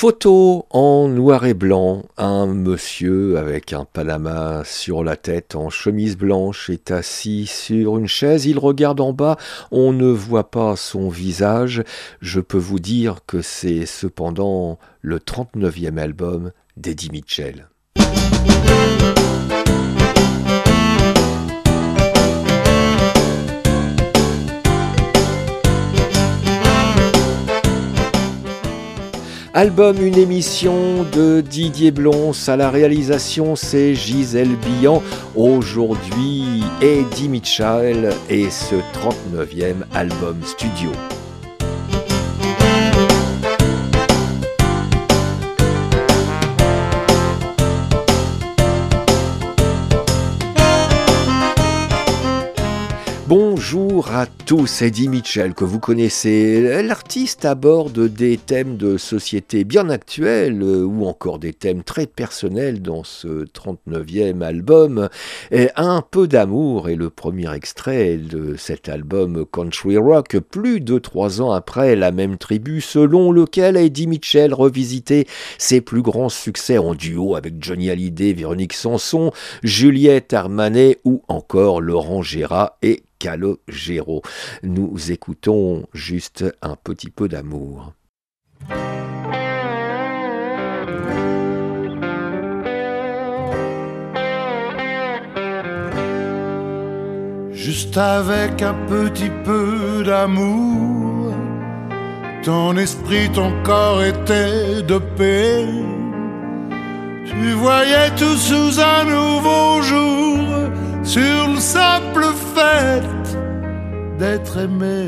Photo en noir et blanc, un monsieur avec un panama sur la tête en chemise blanche est assis sur une chaise, il regarde en bas, on ne voit pas son visage, je peux vous dire que c'est cependant le 39e album d'Eddie Mitchell. Album, une émission de Didier Blons, à la réalisation c'est Gisèle Billan. Aujourd'hui, Eddie Mitchell et ce 39e album studio. Bonjour à tous, Eddie Mitchell que vous connaissez. L'artiste aborde des thèmes de société bien actuels ou encore des thèmes très personnels dans ce 39e album. Un peu d'amour est le premier extrait de cet album Country Rock, plus de 3 ans après la même tribu, selon lequel Eddie Mitchell revisitait ses plus grands succès en duo avec Johnny Hallyday, Véronique Sanson, Juliette Armanet ou encore Laurent Gérard et Calogero. Nous écoutons juste un petit peu d'amour. Juste avec un petit peu d'amour, ton esprit, ton corps était dopé. Tu voyais tout sous un nouveau jour, sur le simple fait d'être aimé.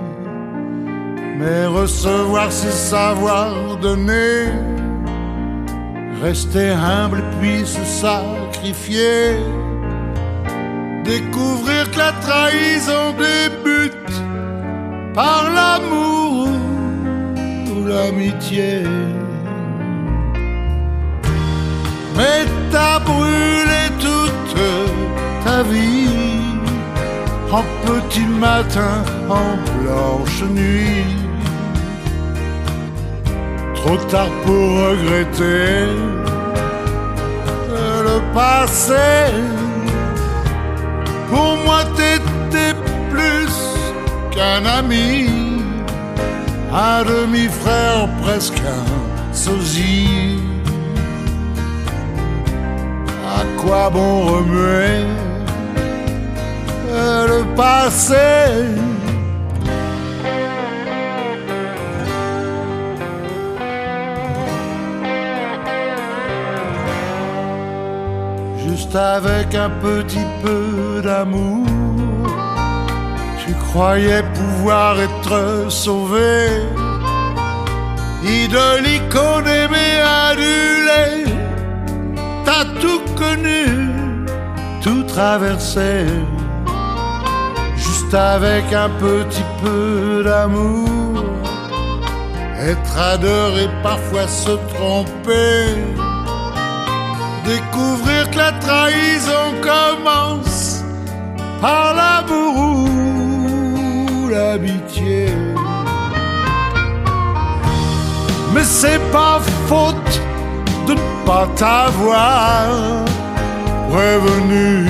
Mais recevoir, c'est savoir donner, rester humble puis se sacrifier. Découvrir que la trahison débute par l'amour ou l'amitié. Mais t'as brûlé toute ta vie en petit matin, en blanche nuit. Trop tard pour regretter le passé. Pour moi t'étais plus qu'un ami, un demi-frère, presque un sosie. À quoi bon remuer le passé? Juste avec un petit peu d'amour, tu croyais pouvoir être sauvé. Idole, icône, aimé, adulé, t'as tout connu, tout traversé. Juste avec un petit peu d'amour, être adoré, parfois se tromper. Découvrir que la trahison commence par l'amour ou l'amitié. Mais c'est pas faute de ne pas t'avoir prévenu.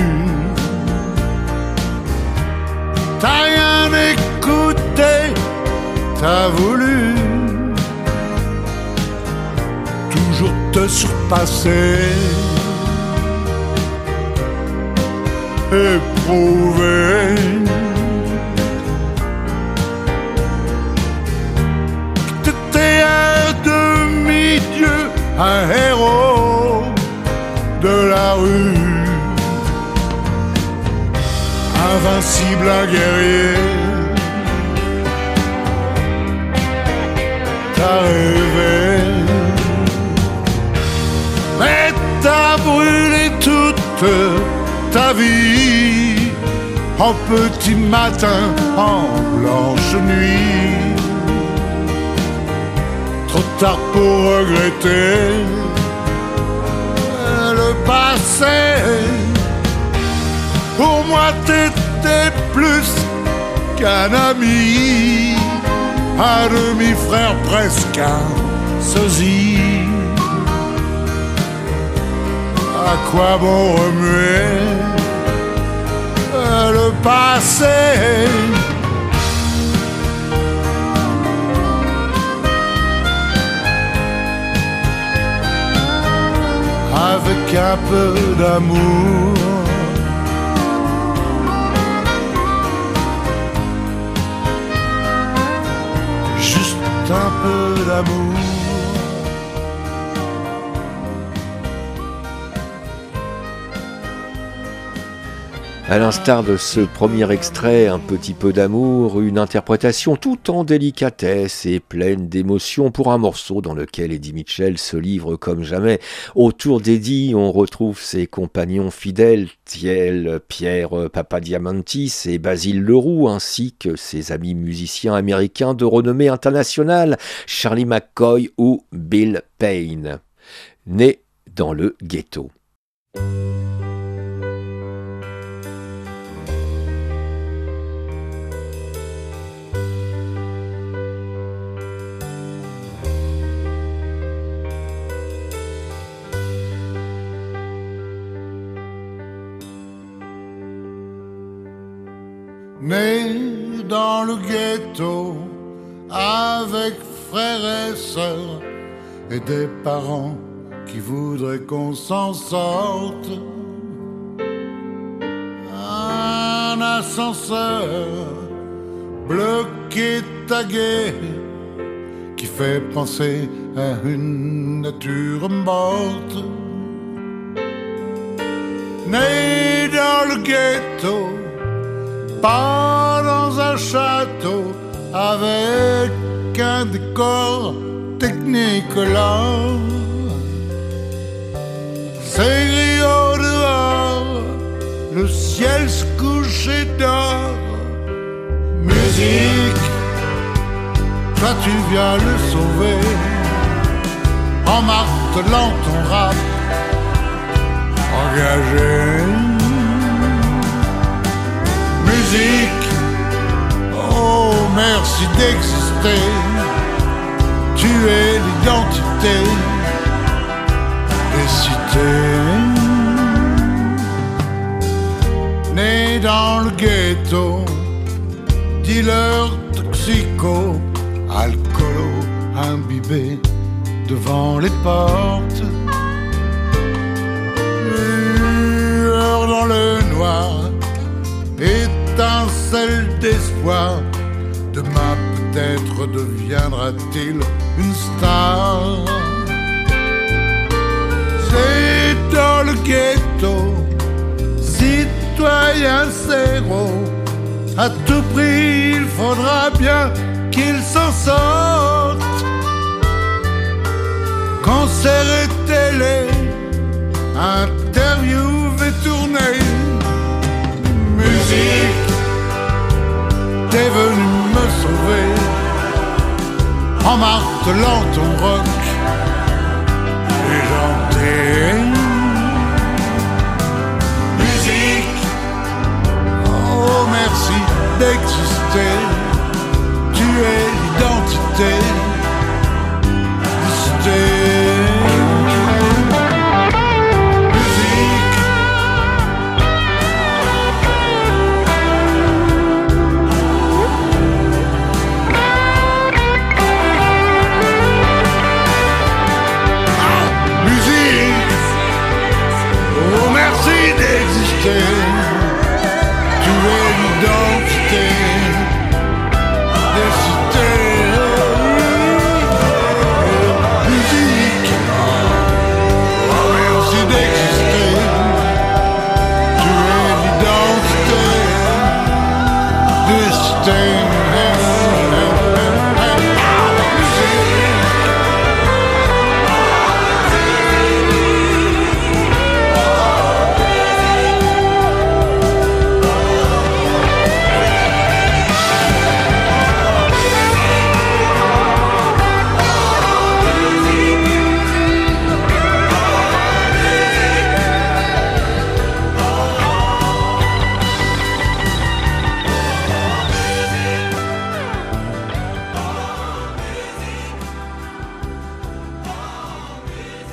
T'as rien écouté, t'as voulu toujours te surpasser, éprouver que t'étais un demi-dieu, un héros de la rue, invincible, un guerrier. T'as rêvé, mais t'as brûlé toute ta vie en petit matin, en blanche nuit. Trop tard pour regretter le passé. Pour moi t'étais plus qu'un ami, un demi-frère, presque un sosie. À quoi bon remuer le passé? Avec un peu d'amour, juste un peu d'amour. À l'instar de ce premier extrait, un petit peu d'amour, une interprétation tout en délicatesse et pleine d'émotion pour un morceau dans lequel Eddie Mitchell se livre comme jamais. Autour d'Eddie, on retrouve ses compagnons fidèles, tels Pierre Papadiamantis et Basile Leroux, ainsi que ses amis musiciens américains de renommée internationale, Charlie McCoy ou Bill Payne. Né dans le ghetto. Né dans le ghetto, avec frères et sœurs, et des parents qui voudraient qu'on s'en sorte. Un ascenseur bloqué, tagué, qui fait penser à une nature morte. Né dans le ghetto, pas dans un château, avec un décor technicolore. C'est gris au dehors, le ciel se couche d'or. Musique, toi tu viens le sauver, en martelant ton rap engagé. Musique, oh merci d'exister, tu es l'identité des cités. Né dans le ghetto, dealer toxico, alcoolo imbibé devant les portes. Lueur dans le noir, étincelle d'espoir, demain peut-être deviendra-t-il une star. C'est dans le ghetto, citoyen zéro, à tout prix il faudra bien qu'il s'en sorte. Concert et télé, interview et tournée. Musique, t'es venu me sauver, en martelant ton rock déjanté. Musique, oh merci d'exister, tu es l'identité des cités. Tu es l'identité des cités. Musique, oh merci d'exister. Tu es l'identité des cités.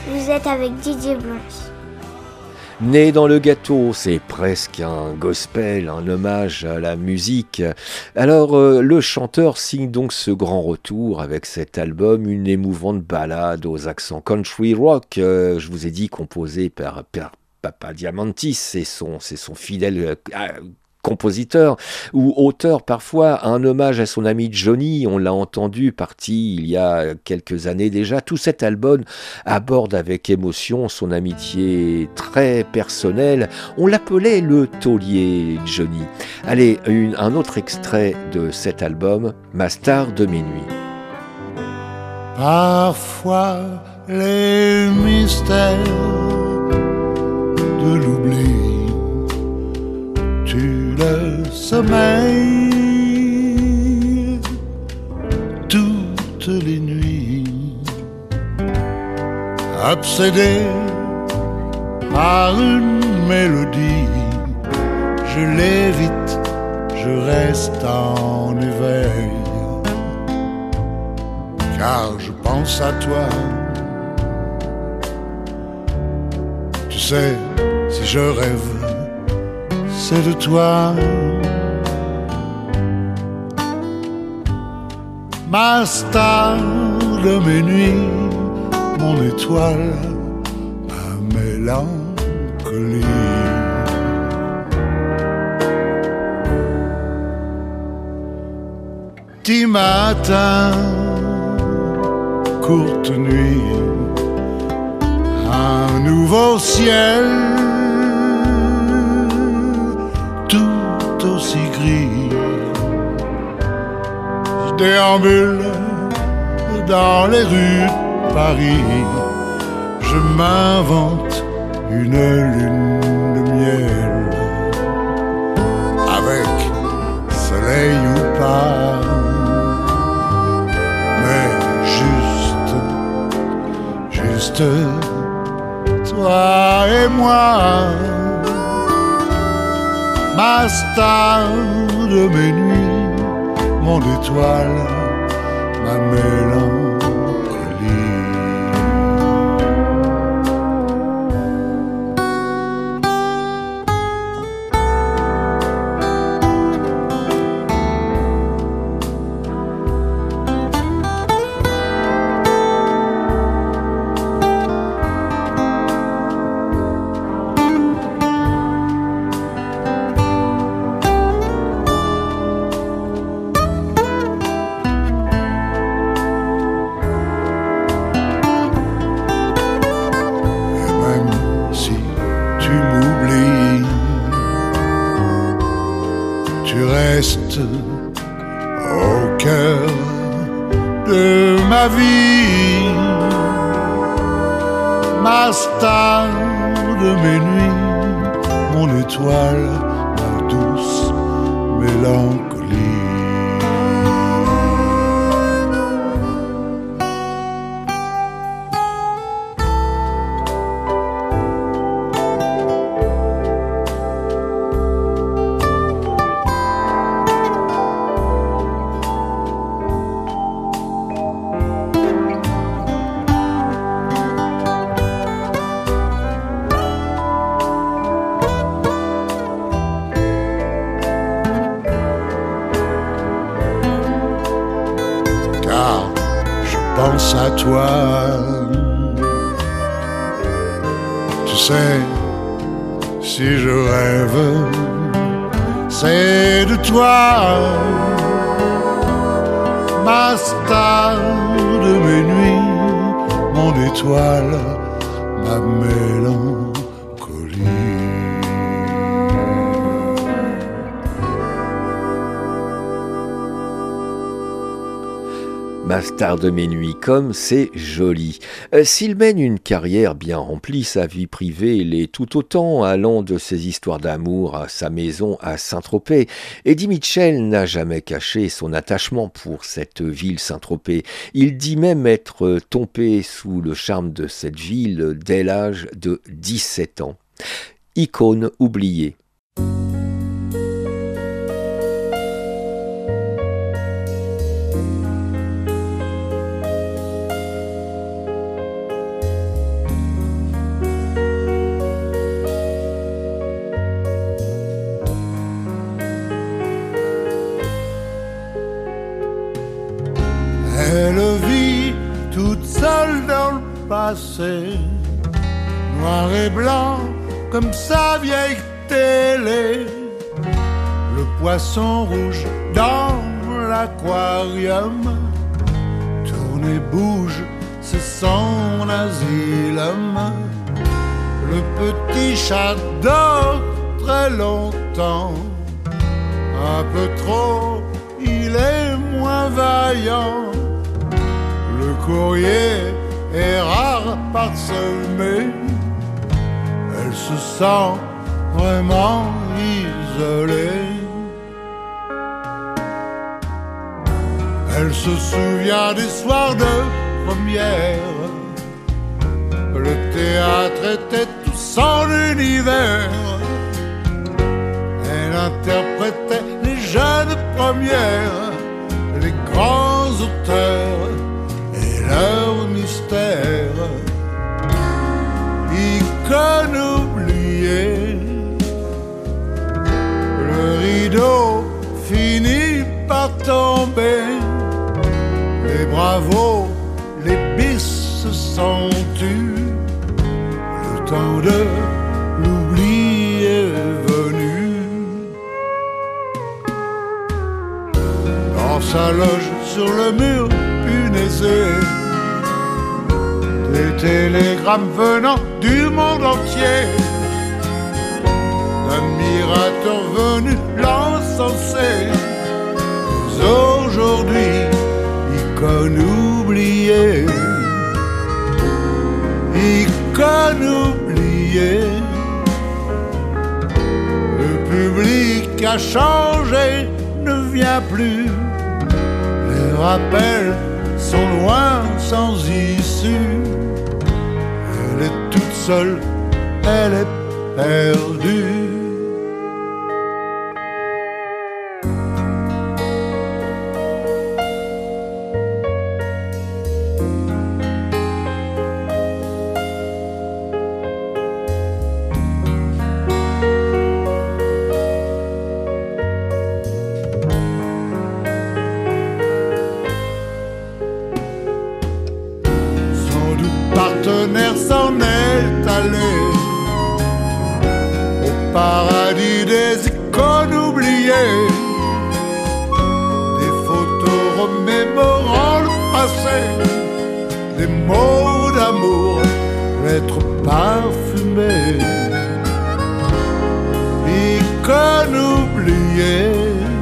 Vous êtes avec Didier Blanche. Né dans le gâteau, c'est presque un gospel, un hommage à la musique. Alors, le chanteur signe donc ce grand retour avec cet album, une émouvante ballade aux accents country rock. Je vous ai dit composé par Papa Diamantis, c'est son fidèle compositeur ou auteur parfois, un hommage à son ami Johnny, on l'a entendu, parti il y a quelques années déjà. Tout cet album aborde avec émotion son amitié très personnelle. On l'appelait le taulier Johnny. Allez, un autre extrait de cet album, Ma star de mes nuits. Parfois les mystères de l'oubli, tu le sommeil toutes les nuits, obsédé par une mélodie, je l'évite, je reste en éveil, car je pense à toi. Tu sais, si je rêve, c'est de toi. Ma star de mes nuits, mon étoile, ma mélancolie. Dix matins, courte nuit, un nouveau ciel, tout aussi gris. Je déambule dans les rues de Paris, je m'invente une lune de miel, avec soleil ou pas, mais juste toi et moi. Ma star de mes nuits, mon étoile, ma mélancolie. Au cœur de ma vie, ma star de mes nuits, mon étoile, ma douce mélancolie. Pense à toi, tu sais, si je rêve, c'est de toi, ma star de mes nuits, mon étoile, ma mélancolie. Ma star de mes nuits, comme c'est joli. S'il mène une carrière bien remplie, sa vie privée l'est tout autant, allant de ses histoires d'amour à sa maison à Saint-Tropez. Eddie Mitchell n'a jamais caché son attachement pour cette ville Saint-Tropez. Il dit même être tombé sous le charme de cette ville dès l'âge de 17 ans. Icône oubliée. seul dans le passé, noir et blanc comme sa vieille télé. Le poisson rouge dans l'aquarium tourne et bouge, c'est son asile. Le petit chat dort très longtemps, un peu trop, il est moins vaillant. Le courrier est rare parsemé, elle se sent vraiment isolée. Elle se souvient des soirs de première, le théâtre était tout son univers. Elle interprétait les jeunes premières, les grands auteurs et leurs mystères. Icône oubliée, le rideau finit par tomber. Les bravos, les bis se sont tus. Le temps de l'oubli est venu. Dans sa loge sur le mur punaisé, des télégrammes venant du monde entier, d'admirateurs venus l'encenser. Mais aujourd'hui, icône oubliée, icône oubliée, le public a changé, ne vient plus. Les rappels sont loin sans issue. Elle est toute seule, elle est perdue. S'en est allé au paradis des icônes oubliées, des photos remémorant le passé, des mots d'amour, lettres parfumées. Icône oubliée,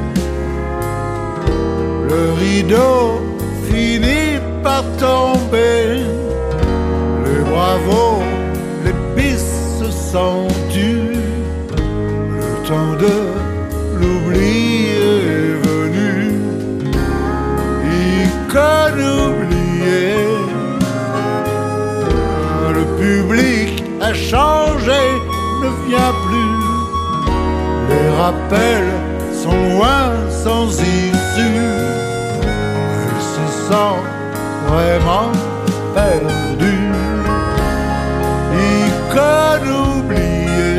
le rideau finit par tomber. Bravo, les bis se sont tus. Le temps de l'oubli est venu. Icône oubliée, le public a changé, ne vient plus. Les rappels sont loin sans issue. Elle se sent vraiment perdue. Icône oubliée.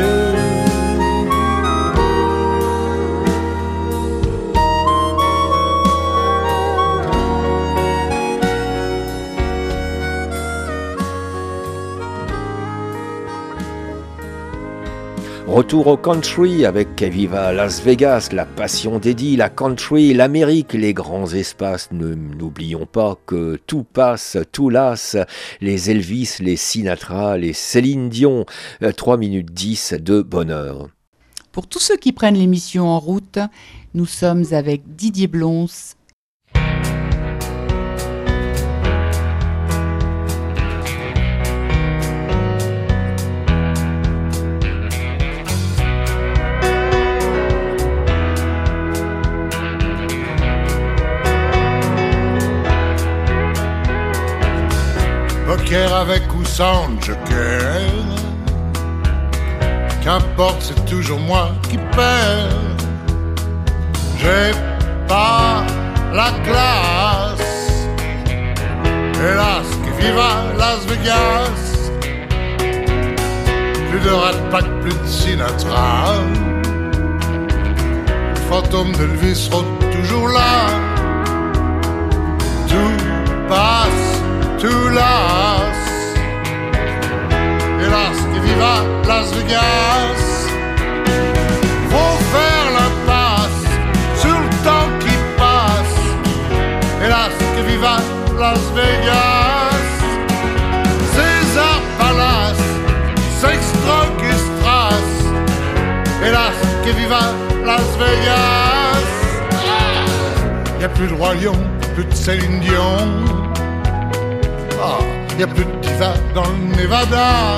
Retour au country avec Viva Las Vegas, la passion d'Eddie, la country, l'Amérique, les grands espaces. N'oublions pas que tout passe, tout lasse. Les Elvis, les Sinatra, les Céline Dion. 3 minutes 10 de bonheur. Pour tous ceux qui prennent l'émission en route, nous sommes avec Didier Blons. Poker avec ou sans joker, qu'importe, c'est toujours moi qui perds. J'ai pas la classe, hélas, que viva Las Vegas. Plus de Rat Pack, plus de Sinatra, le fantôme d'Elvis rôde toujours là. Tout passe, to Las. Hélas, que viva Las Vegas. Faut faire l'impasse sur le temps qui passe. Hélas, que viva Las Vegas. César Palace, Sextroc et Strass. Hélas, que viva Las Vegas. Y a plus de Roi Lion, plus de Céline Dion. Y a plus de diva dans le Nevada.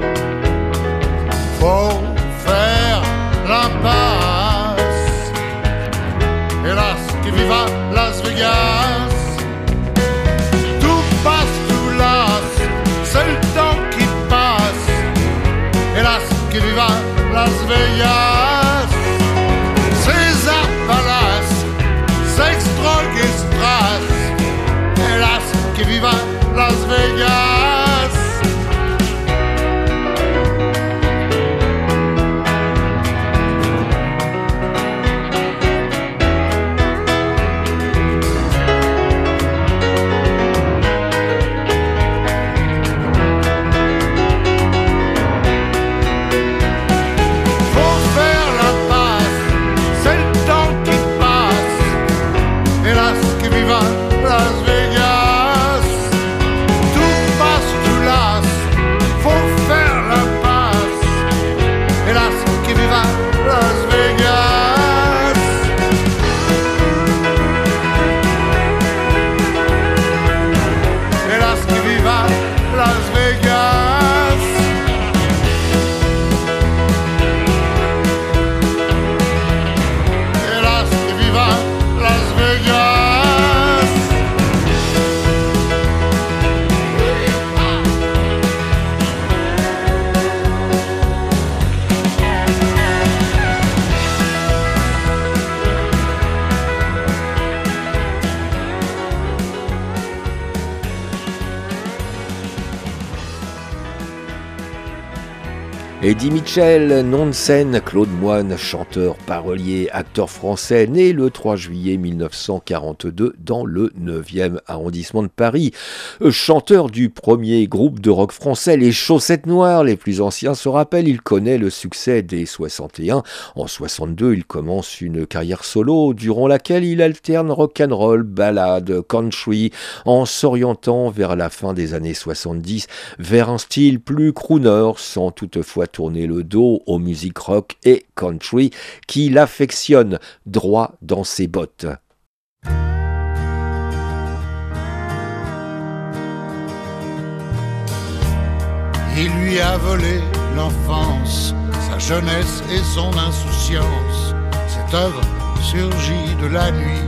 Faut faire l'impasse. Hélas, que viva Las Vegas. Tout passe, tout lasse, c'est le temps qui passe. Hélas, que viva Las Vegas. César Palace, Sextroc et Strass. Hélas, que viva Las Vegas. Faut faire l'impasse, c'est le temps qui passe. Hélas, que viva Las Vegas. Tout passe, tout lasse, faut faire l'impasse. Hélas, que viva Las Vegas. Hélas, que viva Las Vegas. Hélas, que viva Las Vegas. Eddie Mitchell, nom de scène, Claude Moine, chanteur, parolier, acteur français, né le 3 juillet 1942 dans le 9e arrondissement de Paris. Chanteur du premier groupe de rock français, les Chaussettes Noires, les plus anciens se rappellent, il connaît le succès dès 61. En 62, il commence une carrière solo, durant laquelle il alterne rock'n'roll, ballade, country, en s'orientant vers la fin des années 70 vers un style plus crooner, sans toutefois tourner le dos aux musiques rock et country qu'il affectionne droit dans ses bottes. Il lui a volé l'enfance, sa jeunesse et son insouciance. Cette œuvre surgit de la nuit.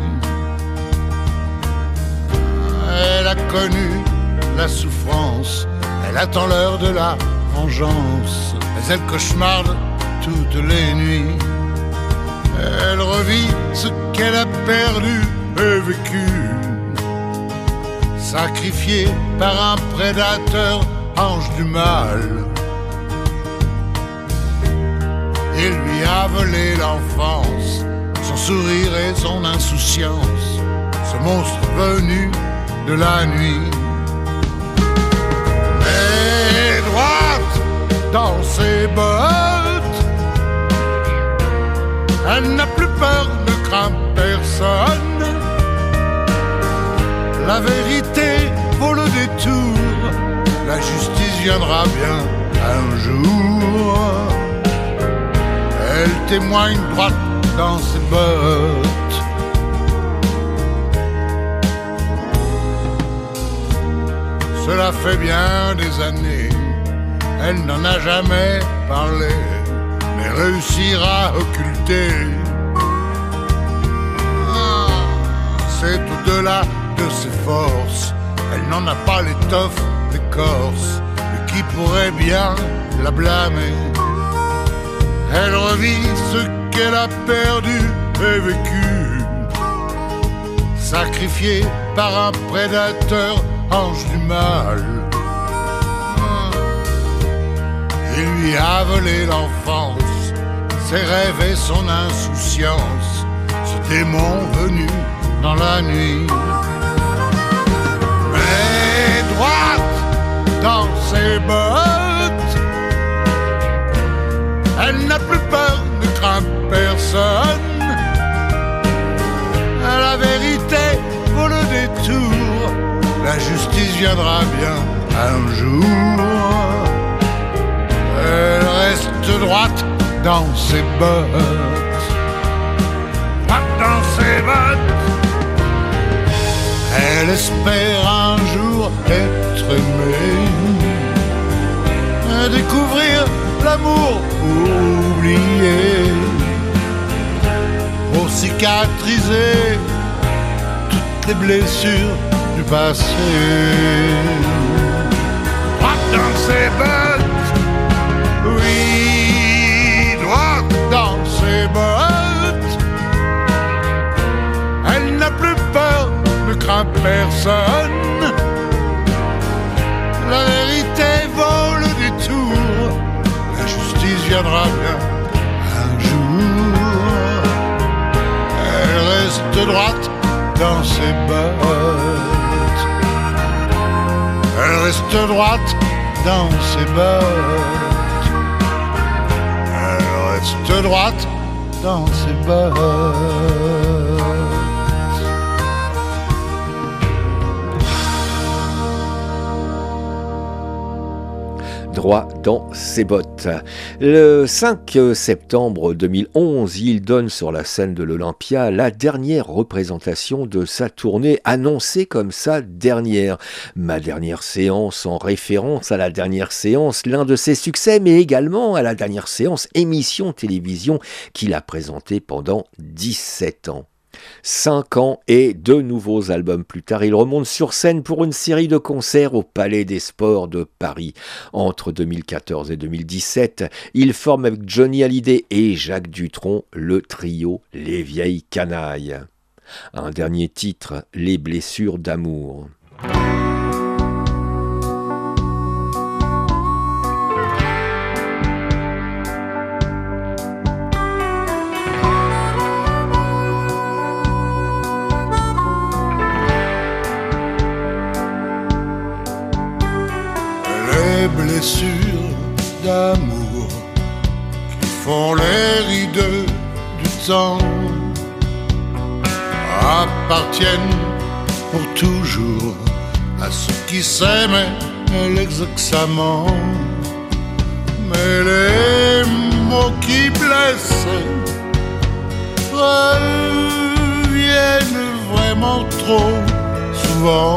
Elle a connu la souffrance, elle attend l'heure de la vengeance, mais elle cauchemarde toutes les nuits. Elle revit ce qu'elle a perdu et vécu, sacrifiée par un prédateur, ange du mal. Il lui a volé l'enfance, son sourire et son insouciance, ce monstre venu de la nuit. Mais droite dans ses bottes, elle n'a plus peur, ne craint personne. La vérité vaut le détour, la justice viendra bien un jour. Elle témoigne droite dans ses bottes. Cela fait bien des années, elle n'en a jamais parlé, mais réussir à occulter. C'est au-delà de ses forces, elle n'en a pas l'étoffe d'écorce, mais qui pourrait bien la blâmer? Elle revit ce qu'elle a perdu et vécu, sacrifiée par un prédateur, ange du mal. Il lui a volé l'enfance, ses rêves et son insouciance, ce démon venu dans la nuit. Mais droit ses bottes. Elle n'a plus peur, ne craint personne. La vérité vaut le détour, la justice viendra bien un jour. Elle reste droite dans ses bottes, droite dans ses bottes. Elle espère un jour être aimée, découvrir l'amour oublié, pour cicatriser toutes les blessures du passé. Droite dans ses bottes, oui, droite dans ses bottes. Elle n'a plus peur, ne craint personne. La vérité vaut le détour, la justice viendra bien un jour. Elle reste droite dans ses bottes. Elle reste droite dans ses bottes. Elle reste droite dans ses bottes. Droit dans ses bottes. Le 5 septembre 2011, il donne sur la scène de l'Olympia la dernière représentation de sa tournée, annoncée comme sa dernière. Ma dernière séance, en référence à la dernière séance, l'un de ses succès, mais également à la dernière séance émission télévision qu'il a présentée pendant 17 ans. 5 ans et 2 nouveaux albums plus tard, il remonte sur scène pour une série de concerts au Palais des Sports de Paris. Entre 2014 et 2017, il forme avec Johnny Hallyday et Jacques Dutronc le trio Les Vieilles Canailles. Un dernier titre, Les Blessures d'amour. Blessures d'amour qui font les rides du temps appartiennent pour toujours à ceux qui s'aimaient l'exaxamment. Mais les mots qui blessent reviennent vraiment trop souvent,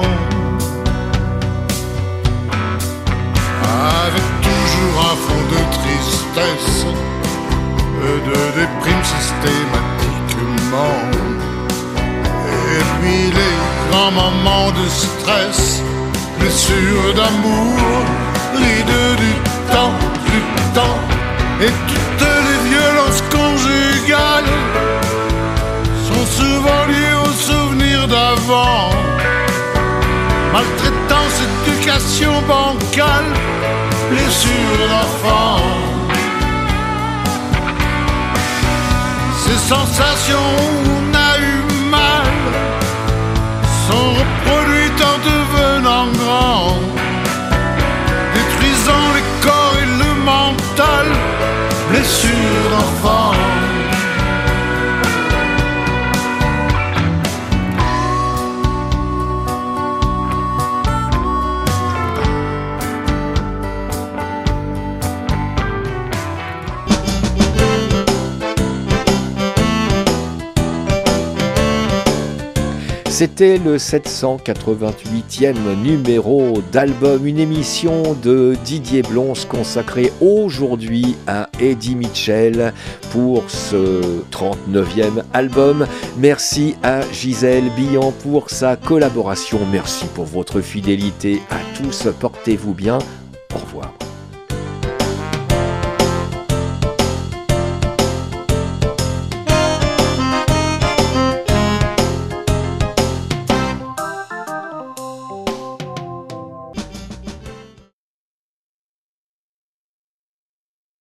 avec toujours un fond de tristesse, de déprime systématiquement. Et puis les grands moments de stress, blessures d'amour, rides du temps, et toutes les violences conjugales sont souvent liées aux souvenirs d'avant. Maltraitance, éducation bancale, blessures d'enfant. Ces sensations où on a eu mal sont reproduites en devenant grand, détruisant les corps et le mental, blessures d'enfant. C'était le 788e numéro d'album, une émission de Didier Blons consacrée aujourd'hui à Eddie Mitchell pour ce 39e album. Merci à Gisèle Billan pour sa collaboration. Merci pour votre fidélité à tous. Portez-vous bien. Au revoir.